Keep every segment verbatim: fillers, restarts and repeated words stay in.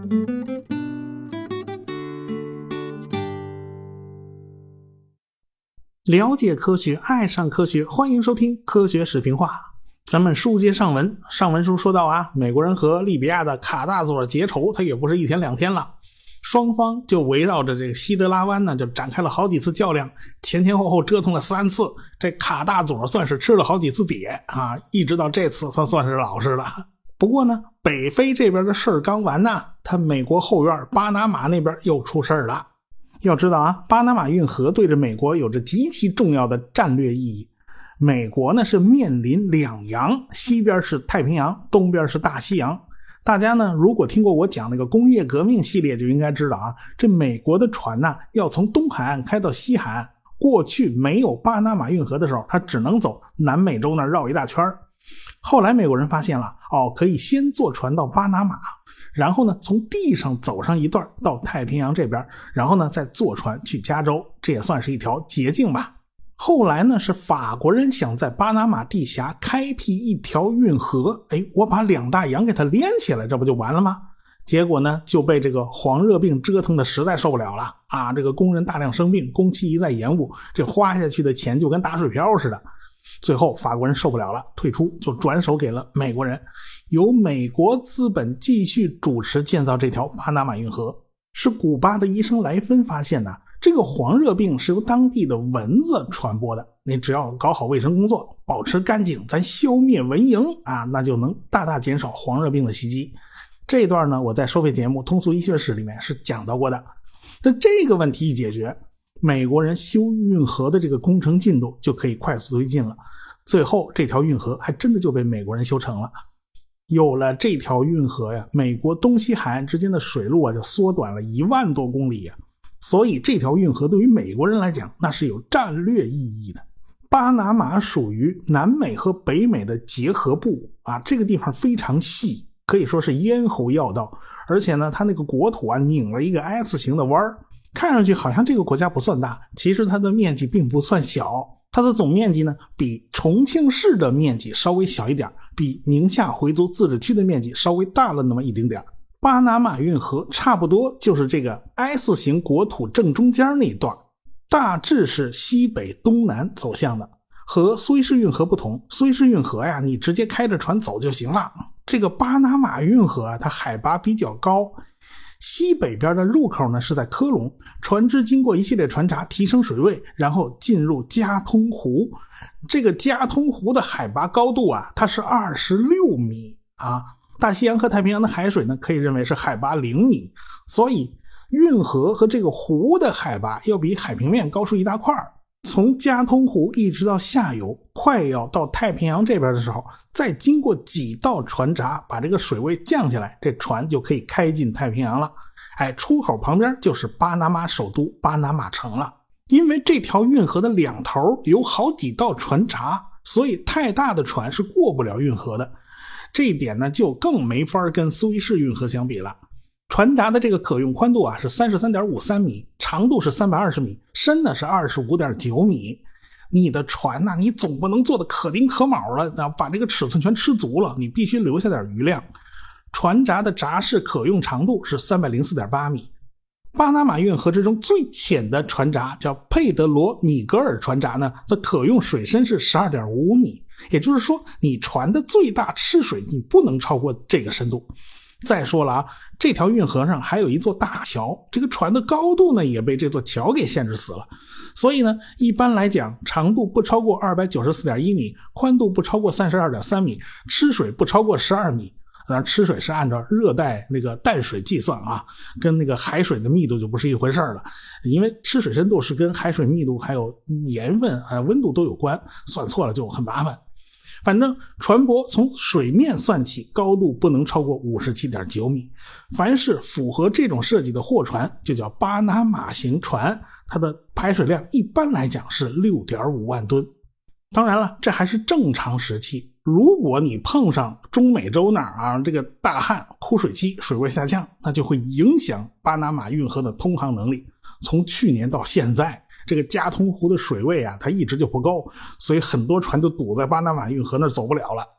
了解科学，爱上科学，欢迎收听科学视频化。咱们书接上文，上文书说到啊，美国人和利比亚的卡大佐结仇，他也不是一天两天了，双方就围绕着这个西德拉湾呢，就展开了好几次较量，前前后后折腾了三次，这卡大佐算是吃了好几次瘪啊，一直到这次他算是老实了。不过呢，北非这边的事儿刚完呢，他美国后院巴拿马那边又出事儿了。要知道啊，巴拿马运河对着美国有着极其重要的战略意义。美国呢是面临两洋，西边是太平洋，东边是大西洋。大家呢如果听过我讲那个工业革命系列就应该知道啊，这美国的船呢要从东海岸开到西海岸，过去没有巴拿马运河的时候，它只能走南美洲那儿绕一大圈。后来美国人发现了，哦，可以先坐船到巴拿马，然后呢从地上走上一段到太平洋这边，然后呢再坐船去加州，这也算是一条捷径吧。后来呢是法国人想在巴拿马地峡开辟一条运河，诶，我把两大洋给它连起来，这不就完了吗？结果呢就被这个黄热病折腾的实在受不了了啊！这个工人大量生病，工期一再延误，这花下去的钱就跟打水漂似的。最后法国人受不了了，退出，就转手给了美国人，由美国资本继续主持建造这条巴拿马运河。是古巴的医生莱芬发现的，这个黄热病是由当地的蚊子传播的，你只要搞好卫生工作，保持干净，咱消灭蚊蝇啊，那就能大大减少黄热病的袭击。这一段呢，我在收费节目通俗医学史里面是讲到过的。那这个问题一解决，美国人修运河的这个工程进度就可以快速推进了。最后这条运河还真的就被美国人修成了。有了这条运河呀，美国东西海岸之间的水路啊就缩短了一万多公里啊。所以这条运河对于美国人来讲，那是有战略意义的。巴拿马属于南美和北美的结合部啊，这个地方非常细，可以说是咽喉要道，而且呢它那个国土啊拧了一个 S 型的弯儿，看上去好像这个国家不算大，其实它的面积并不算小，它的总面积呢比重庆市的面积稍微小一点，比宁夏回族自治区的面积稍微大了那么一丁点。巴拿马运河差不多就是这个 S 型国土正中间那一段，大致是西北东南走向的。和苏伊士运河不同，苏伊士运河呀你直接开着船走就行了，这个巴拿马运河啊它海拔比较高，西北边的入口呢是在科隆，船只经过一系列船闸提升水位，然后进入加通湖。这个加通湖的海拔高度啊它是二十六米啊，大西洋和太平洋的海水呢可以认为是海拔零米，所以运河和这个湖的海拔要比海平面高出一大块。从加通湖一直到下游，快要到太平洋这边的时候，再经过几道船闸把这个水位降下来，这船就可以开进太平洋了。哎，出口旁边就是巴拿马首都巴拿马城了。因为这条运河的两头有好几道船闸，所以太大的船是过不了运河的。这一点呢就更没法跟苏伊士运河相比了。船闸的这个可用宽度啊是 三十三点五三米，长度是三百二十米，深呢是 二十五点九米。你的船呢、啊、你总不能做的可丁可卯了，把这个尺寸全吃足了，你必须留下点余量。船闸的闸室可用长度是 三百零四点八米。巴拿马运河之中最浅的船闸叫佩德罗米格尔船闸呢，它可用水深是 十二点五米，也就是说你船的最大吃水你不能超过这个深度。再说了啊，这条运河上还有一座大桥，这个船的高度呢也被这座桥给限制死了。所以呢一般来讲，长度不超过 二百九十四点一米，宽度不超过 三十二点三米，吃水不超过十二米。当然吃水是按照热带那个淡水计算啊，跟那个海水的密度就不是一回事了。因为吃水深度是跟海水密度还有盐分啊温度都有关，算错了就很麻烦。反正船舶从水面算起，高度不能超过 五十七点九米。凡是符合这种设计的货船就叫巴拿马型船，它的排水量一般来讲是 六点五万吨。当然了，这还是正常时期，如果你碰上中美洲那儿啊这个大旱枯水期，水位下降，那就会影响巴拿马运河的通航能力。从去年到现在，这个加通湖的水位啊它一直就不高，所以很多船就堵在巴拿马运河那儿走不了了。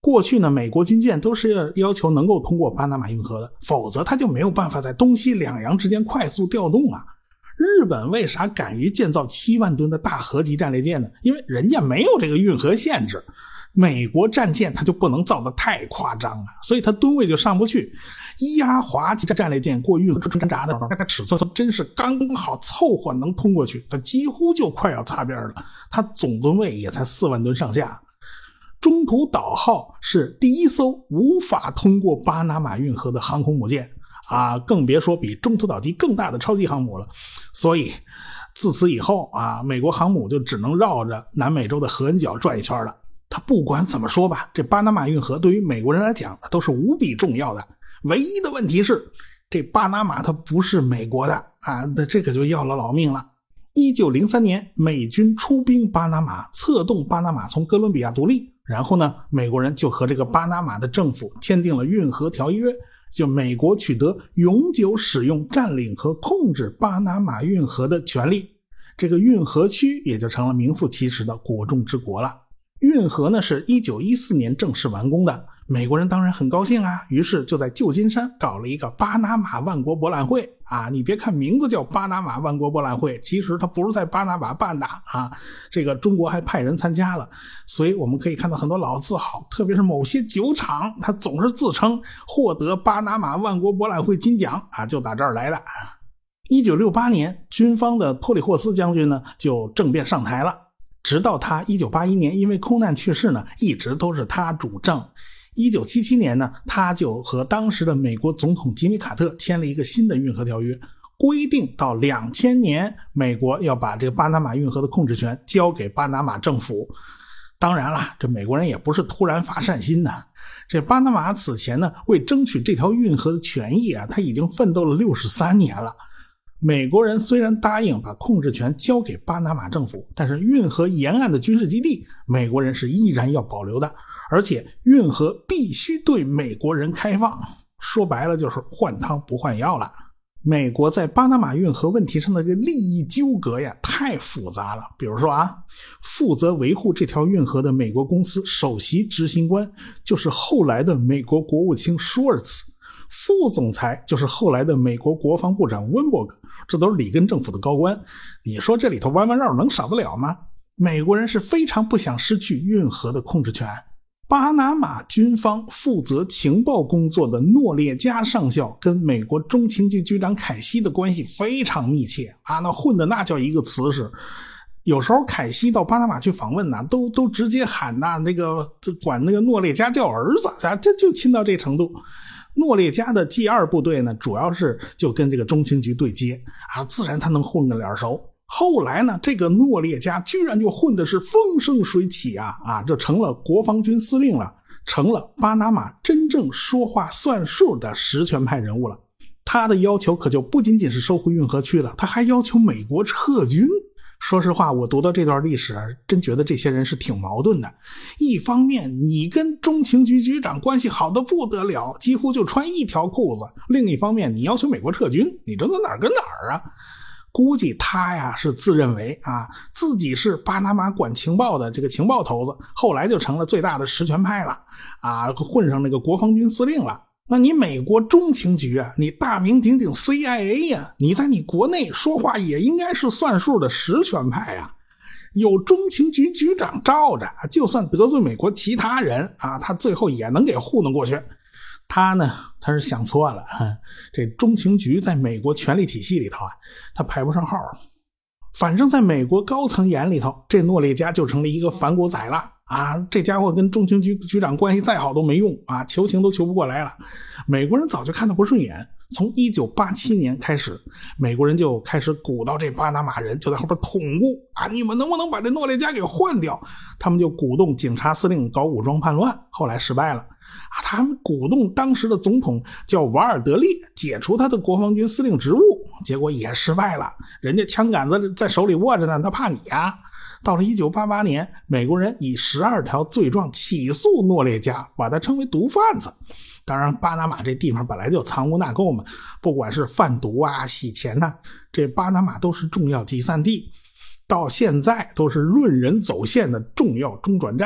过去呢，美国军舰都是要求能够通过巴拿马运河的，否则它就没有办法在东西两洋之间快速调动啊。日本为啥敢于建造七万吨的大和级战列舰呢？因为人家没有这个运河限制。美国战舰它就不能造得太夸张啊，所以它吨位就上不去。压华级战列舰过运河挣扎的时候，它尺寸真是刚好凑合能通过去，它几乎就快要擦边了。它总吨位也才四万吨上下。中途岛号是第一艘无法通过巴拿马运河的航空母舰啊，更别说比中途岛级更大的超级航母了。所以自此以后啊，美国航母就只能绕着南美洲的合恩角转一圈了。它不管怎么说吧，这巴拿马运河对于美国人来讲都是无比重要的。唯一的问题是，这巴拿马它不是美国的啊，那这个就要了老命了。一九零三年，美军出兵巴拿马，策动巴拿马从哥伦比亚独立。然后呢，美国人就和这个巴拿马的政府签订了运河条约，就美国取得永久使用、占领和控制巴拿马运河的权利。这个运河区也就成了名副其实的国中之国了。运河呢是一九一四年正式完工的，美国人当然很高兴啊，于是就在旧金山搞了一个巴拿马万国博览会啊。你别看名字叫巴拿马万国博览会，其实它不是在巴拿马办的啊。这个中国还派人参加了，所以我们可以看到很多老字号，特别是某些酒厂，它总是自称获得巴拿马万国博览会金奖啊，就打这儿来的。一九六八年，军方的托里霍斯将军呢就政变上台了。直到他一九八一年因为空难去世呢，一直都是他主政。一九七七年呢，他就和当时的美国总统吉米卡特签了一个新的运河条约，规定到两千年美国要把这个巴拿马运河的控制权交给巴拿马政府。当然了，这美国人也不是突然发善心的，这巴拿马此前呢为争取这条运河的权益啊，他已经奋斗了六十三年了。美国人虽然答应把控制权交给巴拿马政府，但是运河沿岸的军事基地美国人是依然要保留的，而且运河必须对美国人开放。说白了就是换汤不换药了。美国在巴拿马运河问题上的这个利益纠葛呀太复杂了。比如说啊，负责维护这条运河的美国公司首席执行官就是后来的美国国务卿舒尔茨，副总裁就是后来的美国国防部长温伯格，这都是里根政府的高官。你说这里头弯弯绕能少得了吗？美国人是非常不想失去运河的控制权。巴拿马军方负责情报工作的诺列加上校跟美国中情局局长凯西的关系非常密切啊，那混的那叫一个瓷实。有时候凯西到巴拿马去访问呐，都都直接喊呐，那个管那个诺列加叫儿子啊，这就亲到这程度。诺列加的 G 二 部队呢，主要是就跟这个中情局对接啊，自然他能混个脸熟。后来呢，这个诺列加居然就混的是风生水起啊啊，这成了国防军司令了，成了巴拿马真正说话算数的实权派人物了。他的要求可就不仅仅是收回运河区了，他还要求美国撤军。说实话，我读到这段历史真觉得这些人是挺矛盾的。一方面你跟中情局局长关系好的不得了，几乎就穿一条裤子，另一方面你要求美国撤军，你这哪儿跟哪儿啊？估计他呀是自认为啊自己是巴拿马管情报的这个情报头子，后来就成了最大的实权派了啊，混上那个国防军司令了。那你美国中情局啊，你大名鼎鼎 C I A 呀、啊，你在你国内说话也应该是算数的实权派啊。有中情局局长罩着，就算得罪美国其他人啊，他最后也能给糊弄过去。他呢，他是想错了。这中情局在美国权力体系里头啊，他排不上号。反正在美国高层眼里头，这诺列加就成了一个反骨仔了啊！这家伙跟中情局局长关系再好都没用啊，求情都求不过来了。美国人早就看他不顺眼，从一九八七年开始，美国人就开始鼓捣这巴拿马人，就在后边捅咕啊，你们能不能把这诺列加给换掉？他们就鼓动警察司令搞武装叛乱，后来失败了。啊，他们鼓动当时的总统叫瓦尔德列解除他的国防军司令职务，结果也失败了。人家枪杆子在手里握着呢，他怕你啊。到了一九八八年，美国人以十二条罪状起诉诺列加，把他称为毒贩子。当然巴拿马这地方本来就藏污纳垢嘛，不管是贩毒啊洗钱啊，这巴拿马都是重要集散地，到现在都是润人走线的重要中转站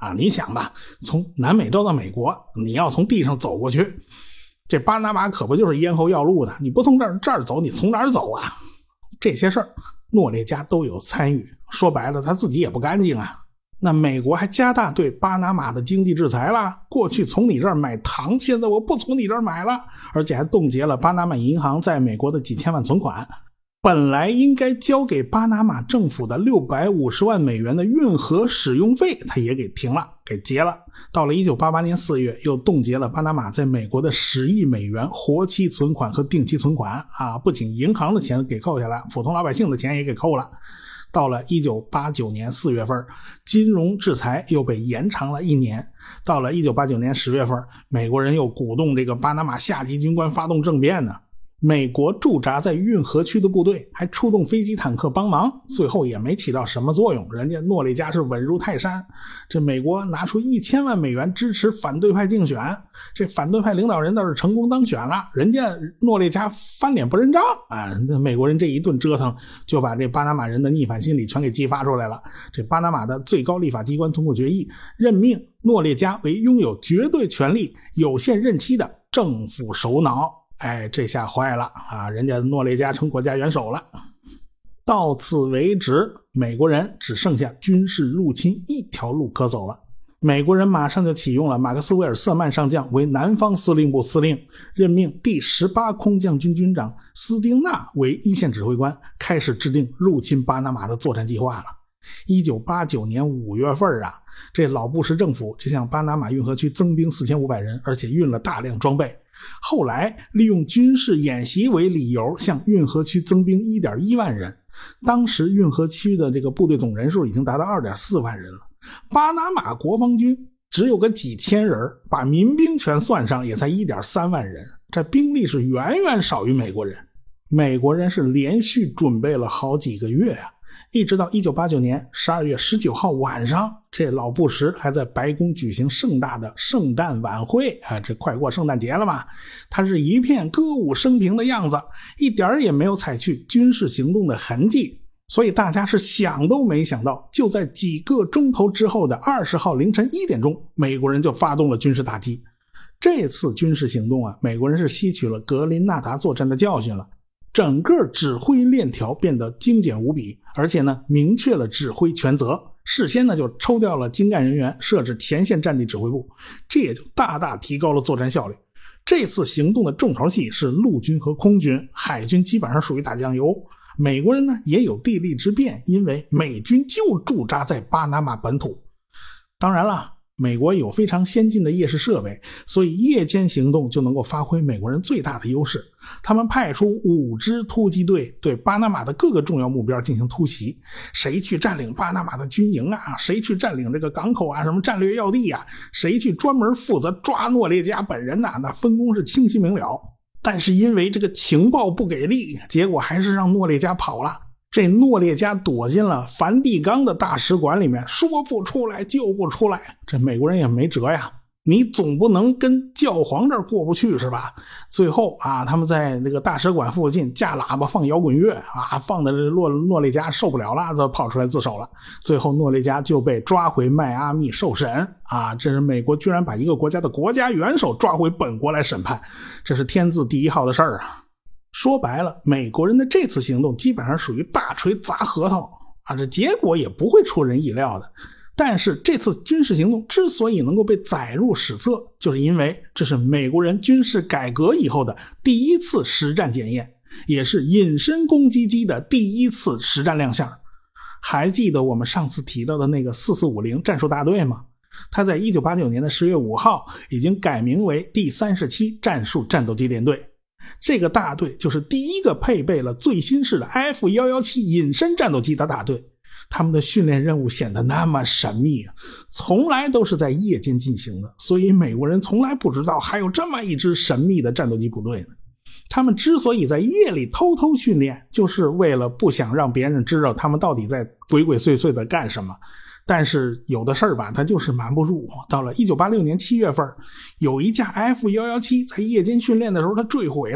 啊，你想吧，从南美洲到美国，你要从地上走过去，这巴拿马可不就是咽喉要路的，你不从这儿这儿走，你从哪儿走啊？这些事儿诺列加都有参与，说白了他自己也不干净啊。那美国还加大对巴拿马的经济制裁了，过去从你这儿买糖，现在我不从你这儿买了，而且还冻结了巴拿马银行在美国的几千万存款。本来应该交给巴拿马政府的六百五十万美元的运河使用费，他也给停了，给结了。到了一九八八年四月，又冻结了巴拿马在美国的十亿美元活期存款和定期存款啊，不仅银行的钱给扣下来，普通老百姓的钱也给扣了。到了一九八九年四月份，金融制裁又被延长了一年。到了一九八九年十月份，美国人又鼓动这个巴拿马下级军官发动政变呢。美国驻扎在运河区的部队还出动飞机坦克帮忙，最后也没起到什么作用，人家诺列加是稳如泰山。这美国拿出一千万美元支持反对派竞选，这反对派领导人倒是成功当选了，人家诺列加翻脸不认账啊！那美国人这一顿折腾，就把这巴拿马人的逆反心理全给激发出来了。这巴拿马的最高立法机关通过决议，任命诺列加为拥有绝对权力、有限任期的政府首脑。哎，这下坏了啊！人家诺列加成国家元首了。到此为止，美国人只剩下军事入侵一条路可走了。美国人马上就启用了马克斯韦尔瑟曼上将为南方司令部司令，任命第十八空降军军长斯丁纳为一线指挥官，开始制定入侵巴拿马的作战计划了。一九八九年五月份啊，这老布什政府就向巴拿马运河区增兵四千五百人，而且运了大量装备。后来利用军事演习为理由，向运河区增兵 一点一万人。当时运河区的这个部队总人数已经达到 二点四万人了。巴拿马国防军只有个几千人，把民兵全算上也才 一点三万人，这兵力是远远少于美国人。美国人是连续准备了好几个月啊，一直到一九八九年十二月十九号晚上，这老布什还在白宫举行盛大的圣诞晚会啊，这快过圣诞节了嘛，他是一片歌舞升平的样子，一点也没有采取军事行动的痕迹。所以大家是想都没想到，就在几个钟头之后的二十号凌晨一点钟，美国人就发动了军事打击。这次军事行动啊，美国人是吸取了格林纳达作战的教训了，整个指挥链条变得精简无比，而且呢，明确了指挥权责。事先呢就抽调了精干人员，设置前线战地指挥部，这也就大大提高了作战效率。这次行动的重头戏是陆军和空军，海军基本上属于打酱油。美国人呢也有地利之便，因为美军就驻扎在巴拿马本土。当然了，美国有非常先进的夜视设备，所以夜间行动就能够发挥美国人最大的优势。他们派出五支突击队对巴拿马的各个重要目标进行突袭，谁去占领巴拿马的军营啊，谁去占领这个港口啊，什么战略要地啊，谁去专门负责抓诺列加本人啊，那分工是清晰明了。但是因为这个情报不给力，结果还是让诺列加跑了。这诺列加躲进了梵蒂冈的大使馆里面，说不出来就不出来。这美国人也没辙呀，你总不能跟教皇这儿过不去是吧？最后啊，他们在这个大使馆附近架喇叭放摇滚乐啊，放的诺诺列加受不了了，就跑出来自首了。最后诺列加就被抓回迈阿密受审啊！这是美国居然把一个国家的国家元首抓回本国来审判，这是天字第一号的事儿啊！说白了，美国人的这次行动基本上属于大锤砸核桃啊，这结果也不会出人意料的。但是这次军事行动之所以能够被载入史册，就是因为这是美国人军事改革以后的第一次实战检验，也是隐身攻击机的第一次实战亮相。还记得我们上次提到的那个四四五零战术大队吗？它在一九八九年的十月五号已经改名为第三十七战术战斗机联队。这个大队就是第一个配备了最新式的 F 一一七 隐身战斗机的大队。他们的训练任务显得那么神秘啊，从来都是在夜间进行的，所以美国人从来不知道还有这么一支神秘的战斗机部队呢。他们之所以在夜里偷偷训练，就是为了不想让别人知道他们到底在鬼鬼祟祟的干什么。但是有的事儿吧，他就是瞒不住。到了一九八六年七月份，有一架 F 一一七 在夜间训练的时候它坠毁了，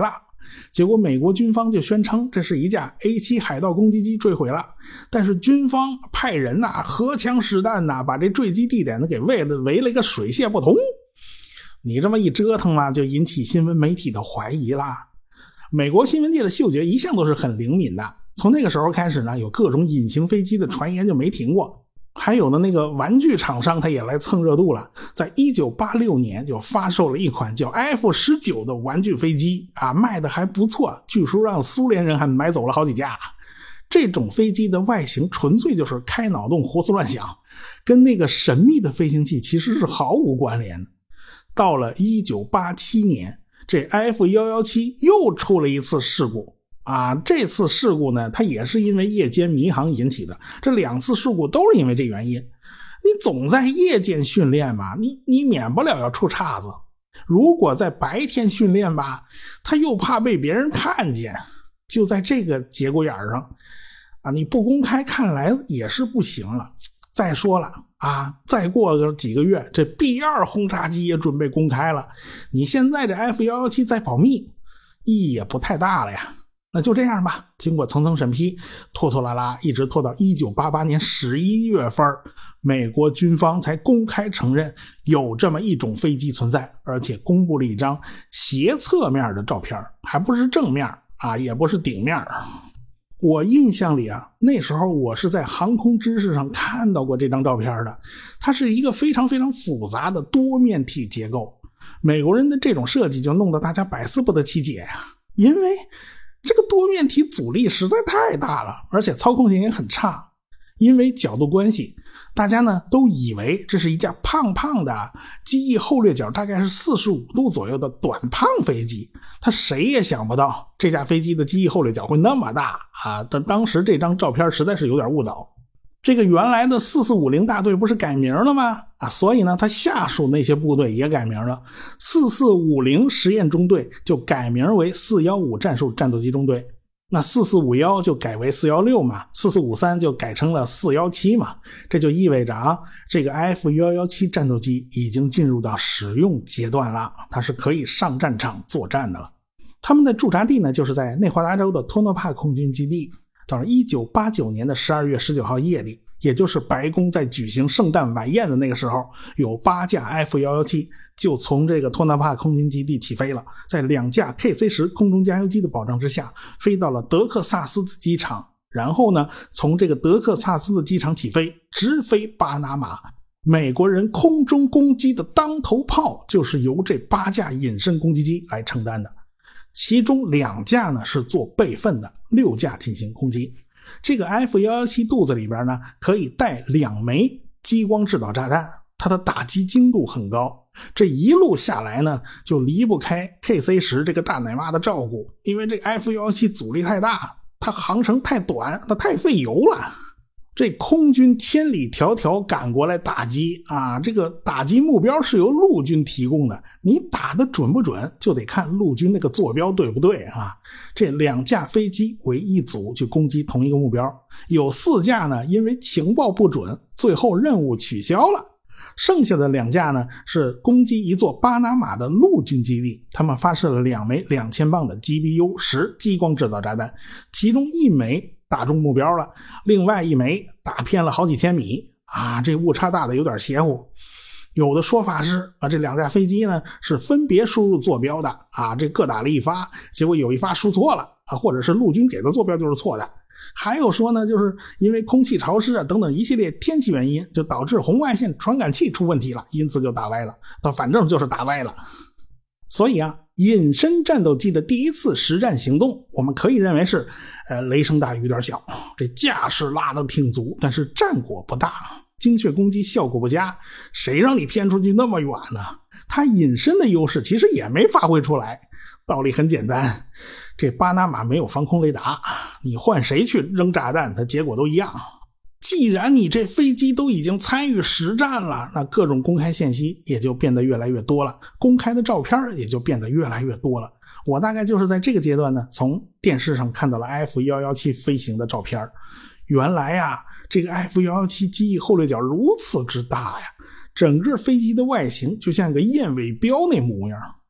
结果美国军方就宣称这是一架 A 七 海盗攻击机坠毁了，但是军方派人呐、啊、荷枪实弹呐、啊、把这坠机地点呢给围了围了一个水泄不通。你这么一折腾嘛，就引起新闻媒体的怀疑啦。美国新闻界的嗅觉一向都是很灵敏的，从那个时候开始呢，有各种隐形飞机的传言就没停过。还有的那个玩具厂商他也来蹭热度了，在一九八六年就发售了一款叫 F 十九 的玩具飞机啊，卖的还不错，据说让苏联人还买走了好几架。这种飞机的外形纯粹就是开脑洞胡思乱想，跟那个神秘的飞行器其实是毫无关联的。到了一九八七年，这 F 一一七 又出了一次事故啊，这次事故呢，它也是因为夜间迷航引起的。这两次事故都是因为这原因。你总在夜间训练吧，你你免不了要出岔子。如果在白天训练吧，他又怕被别人看见。就在这个节骨眼上啊，你不公开看来也是不行了。再说了啊，再过个几个月，这 B 二 轰炸机也准备公开了。你现在这 F 一一七 再保密，意义也不太大了呀。那就这样吧，经过层层审批，拖拖拉拉一直拖到一九八八年十一月份，美国军方才公开承认有这么一种飞机存在，而且公布了一张斜侧面的照片，还不是正面啊，也不是顶面。我印象里啊，那时候我是在航空知识上看到过这张照片的，它是一个非常非常复杂的多面体结构。美国人的这种设计就弄得大家百思不得其解啊，因为这个多面体阻力实在太大了，而且操控性也很差。因为角度关系，大家呢都以为这是一架胖胖的机翼后掠角大概是四十五度左右的短胖飞机，他谁也想不到这架飞机的机翼后掠角会那么大啊！但当时这张照片实在是有点误导。这个原来的四四五零大队不是改名了吗？啊，所以呢，他下属那些部队也改名了，四四五零实验中队就改名为四一五战术战斗机中队。那四四五一就改为四一六嘛，四四五三就改成了四一七嘛，这就意味着啊，这个 F 一一七 战斗机已经进入到使用阶段了，它是可以上战场作战的了。他们的驻扎地呢，就是在内华达州的托诺帕空军基地。到了一九八九年的十二月十九号夜里，也就是白宫在举行圣诞晚宴的那个时候，有八架 F 一一七 就从这个托纳帕空军基地起飞了，在两架 K C 十 空中加油机的保障之下，飞到了德克萨斯的机场，然后呢，从这个德克萨斯的机场起飞，直飞巴拿马。美国人空中攻击的当头炮就是由这八架隐身攻击机来承担的，其中两架呢是做备份的，六架进行攻击。这个 F 一一七 肚子里边呢，可以带两枚激光制导炸弹，它的打击精度很高。这一路下来呢，就离不开 K C 十 这个大奶妈的照顾，因为这 F 一一七 阻力太大，它航程太短，它太费油了。这空军千里迢迢赶过来打击啊，这个打击目标是由陆军提供的，你打得准不准就得看陆军那个坐标对不对啊。这两架飞机为一组去攻击同一个目标，有四架呢因为情报不准，最后任务取消了。剩下的两架呢是攻击一座巴拿马的陆军基地，他们发射了两枚两千磅的 G B U 十 激光制导炸弹，其中一枚打中目标了，另外一枚打偏了好几千米啊，这误差大的有点邪乎。有的说法是啊，这两架飞机呢是分别输入坐标的啊，这各打了一发，结果有一发输错了啊，或者是陆军给的坐标就是错的。还有说呢，就是因为空气潮湿啊等等一系列天气原因，就导致红外线传感器出问题了，因此就打歪了。它反正就是打歪了。所以啊，隐身战斗机的第一次实战行动，我们可以认为是呃雷声大雨点小，这架势拉得挺足，但是战果不大，精确攻击效果不佳，谁让你偏出去那么远呢？它隐身的优势其实也没发挥出来。道理很简单，这巴拿马没有防空雷达，你换谁去扔炸弹，它结果都一样。既然你这飞机都已经参与实战了，那各种公开信息也就变得越来越多了，公开的照片也就变得越来越多了。我大概就是在这个阶段呢，从电视上看到了 F 一一七 飞行的照片。原来呀，这个 F 一一七 机翼后掠角如此之大呀，整个飞机的外形就像个燕尾标那模样，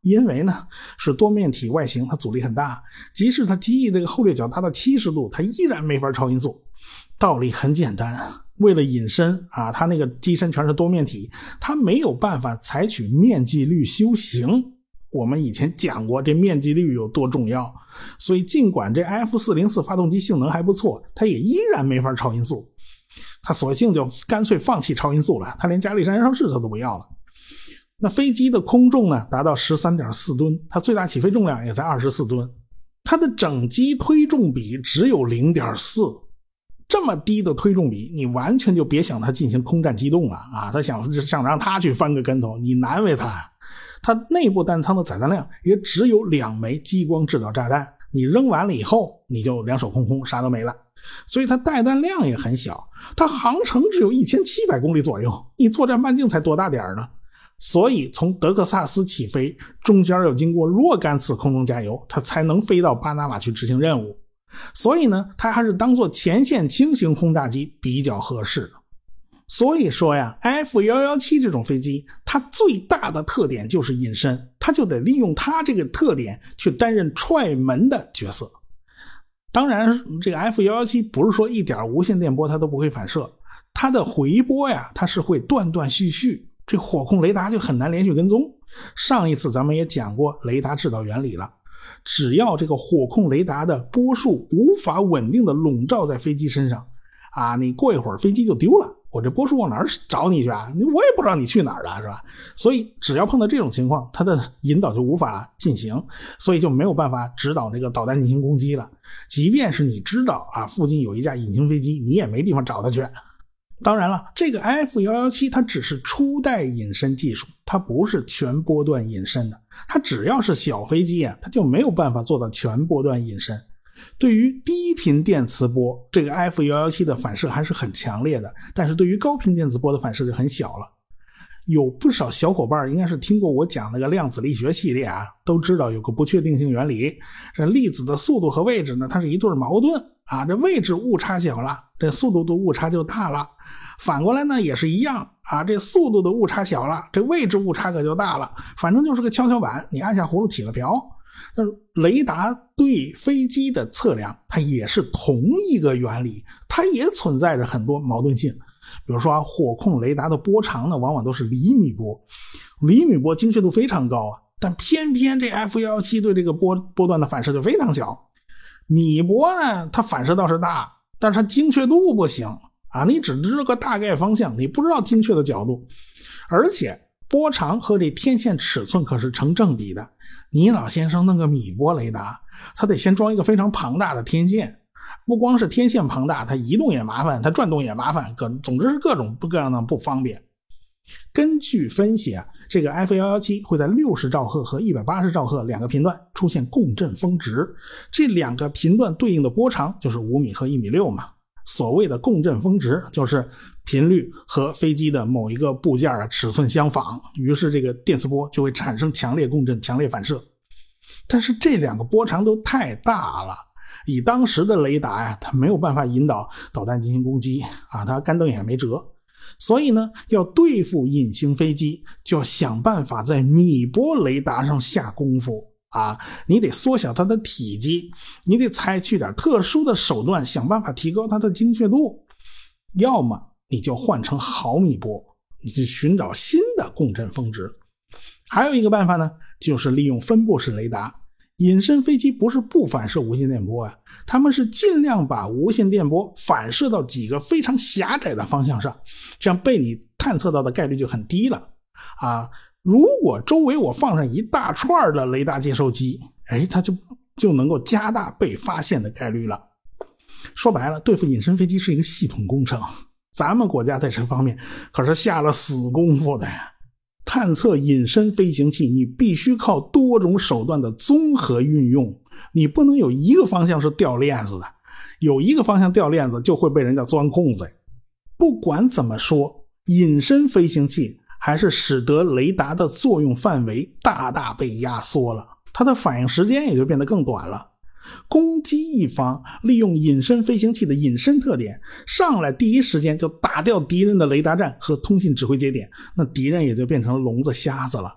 因为呢是多面体外形，它阻力很大，即使它机翼这个后掠角达到七十度，它依然没法超音速。道理很简单，为了隐身啊，它那个机身全是多面体，它没有办法采取面积率修行。我们以前讲过这面积率有多重要，所以尽管这 F 四零四 发动机性能还不错，它也依然没法超音速。它索性就干脆放弃超音速了，它连加力山上市它都不要了。那飞机的空重呢达到 十三点四吨，它最大起飞重量也在二十四吨，它的整机推重比只有 零点四， 这么低的推重比，你完全就别想它进行空战机动了啊！他想想让它去翻个跟头，你难为它。它内部弹舱的载弹量也只有两枚激光制导炸弹，你扔完了以后你就两手空空，啥都没了。所以它带弹量也很小，它航程只有一千七百公里左右，你作战半径才多大点呢？所以从德克萨斯起飞，中间要经过若干次空中加油，它才能飞到巴拿马去执行任务。所以呢，它还是当做前线轻型轰炸机比较合适。所以说呀 F 一一七 这种飞机，它最大的特点就是隐身，它就得利用它这个特点去担任踹门的角色。当然这个 F 一一七 不是说一点无线电波它都不会反射，它的回波呀它是会断断续续，这火控雷达就很难连续跟踪。上一次咱们也讲过雷达制导原理了，只要这个火控雷达的波束无法稳定的笼罩在飞机身上啊，你过一会儿飞机就丢了，我这波束往哪儿找你去啊？我也不知道你去哪儿了，是吧？所以只要碰到这种情况，它的引导就无法进行，所以就没有办法指导这个导弹进行攻击了。即便是你知道啊，附近有一架隐形飞机，你也没地方找它去。当然了，这个 F 一一七 它只是初代隐身技术，它不是全波段隐身的。它只要是小飞机啊，它就没有办法做到全波段隐身。对于低频电磁波，这个 F 一一七 的反射还是很强烈的，但是对于高频电磁波的反射就很小了。有不少小伙伴应该是听过我讲那个量子力学系列啊，都知道有个不确定性原理，这粒子的速度和位置呢，它是一对矛盾啊，这位置误差小了，这速度的误差就大了。反过来呢也是一样啊，这速度的误差小了，这位置误差可就大了。反正就是个跷跷板，你按下葫芦起了瓢。但是雷达对飞机的测量它也是同一个原理，它也存在着很多矛盾性。比如说啊，火控雷达的波长呢往往都是厘米波，厘米波精确度非常高啊，但偏偏这 F 一一七 对这个波波段的反射就非常小。米波呢它反射倒是大，但是它精确度不行啊，你只知道个大概方向，你不知道精确的角度。而且波长和这天线尺寸可是成正比的，你老先生弄个米波雷达，它得先装一个非常庞大的天线，不光是天线庞大，它移动也麻烦，它转动也麻烦，各总之是各种各样的不方便。根据分析啊，这个 F 一一七 会在六十兆赫和一百八十兆赫两个频段出现共振峰值，这两个频段对应的波长就是五米和一米六嘛。所谓的共振峰值就是频率和飞机的某一个部件啊尺寸相仿，于是这个电磁波就会产生强烈共振、强烈反射。但是这两个波长都太大了，以当时的雷达呀，它没有办法引导导弹进行攻击啊，它干瞪眼没辙。所以呢，要对付隐形飞机，就要想办法在米波雷达上下功夫啊，你得缩小它的体积，你得采取点特殊的手段，想办法提高它的精确度。要么你就换成毫米波，你去寻找新的共振峰值。还有一个办法呢，就是利用分布式雷达。隐身飞机不是不反射无线电波啊，他们是尽量把无线电波反射到几个非常狭窄的方向上，这样被你探测到的概率就很低了啊。如果周围我放上一大串的雷达接收机，哎，它就就能够加大被发现的概率了。说白了，对付隐身飞机是一个系统工程，咱们国家在这方面可是下了死功夫的呀。探测隐身飞行器，你必须靠多种手段的综合运用，你不能有一个方向是掉链子的，有一个方向掉链子就会被人家钻空子。不管怎么说，隐身飞行器还是使得雷达的作用范围大大被压缩了，它的反应时间也就变得更短了。攻击一方利用隐身飞行器的隐身特点，上来第一时间就打掉敌人的雷达站和通信指挥节点，那敌人也就变成了聋子瞎子了。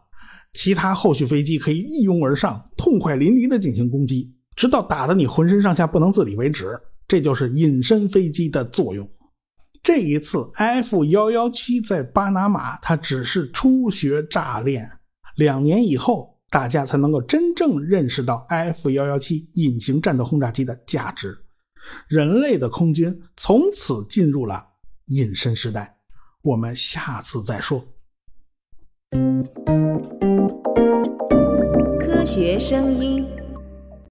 其他后续飞机可以一拥而上，痛快淋漓地进行攻击，直到打得你浑身上下不能自理为止。这就是隐身飞机的作用。这一次 F 一一七 在巴拿马它只是初学炸练，两年以后大家才能够真正认识到 F 一一七 隐形战斗轰炸机的价值。人类的空军从此进入了隐身时代。我们下次再说。 科学声音。